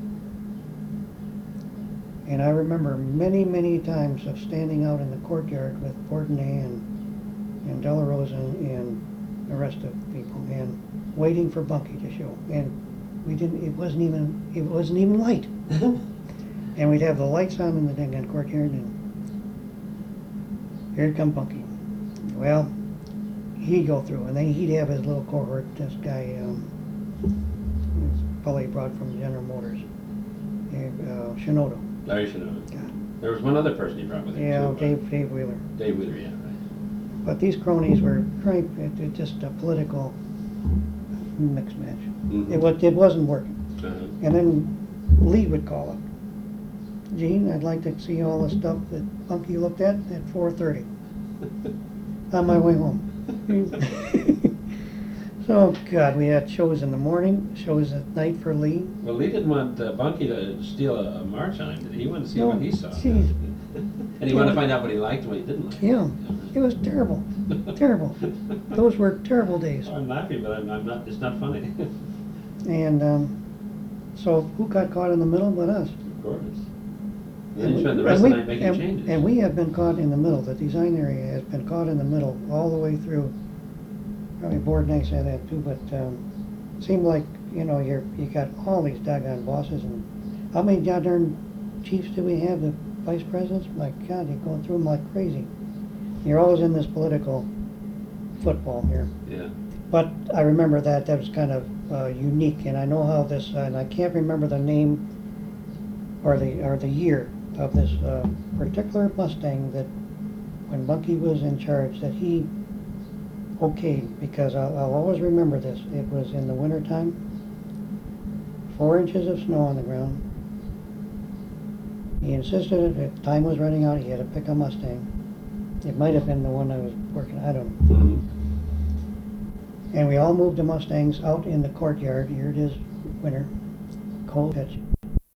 And I remember many, many times of standing out in the courtyard with Bordenay and De La Rosa and the rest of the people, and waiting for Bunky to show. And it wasn't even light. And we'd have the lights on in the dang courtyard, and here'd come Bunky. Well, he'd go through, and then he'd have his little cohort, this guy, Fellow brought from General Motors, Shinoda. Larry Shinoda. Yeah. There was one other person he brought with him Yeah, too. Dave Wheeler. Dave Wheeler, yeah, right. But these cronies were just a political mixed match. Mhm. It wasn't working. Uh-huh. And then Lee would call up. Gene, I'd like to see all the stuff that Bunky looked at 4:30 on my way home. So, God, we had shows in the morning, shows at night for Lee. Well, Lee didn't want Bunky to steal a march on him, did he? He wanted to see No, what he saw. geez. And he wanted to find out what he liked and what he didn't like. Yeah, it was terrible, terrible. Those were terrible days. I'm laughing, but I'm not, it's not funny. And so who got caught in the middle but us? Of course. Then you spend the rest of the night making changes. And we have been caught in the middle. The design area has been caught in the middle all the way through. Probably board nights had that too, but seemed like, you got all these doggone bosses, and how many goddamn chiefs do we have, the vice presidents? My God, you're going through them like crazy. You're always in this political football here. Yeah. But I remember that was kind of unique, and I know how this, and I can't remember the name or the year of this particular Mustang that when Bunky was in charge that he okayed, because I'll always remember this. It was in the wintertime, 4 inches of snow on the ground. He insisted if time was running out, he had to pick a Mustang. It might have been the one I was working, I don't know. Mm-hmm. And we all moved the Mustangs out in the courtyard. Here it is, winter, cold pitch.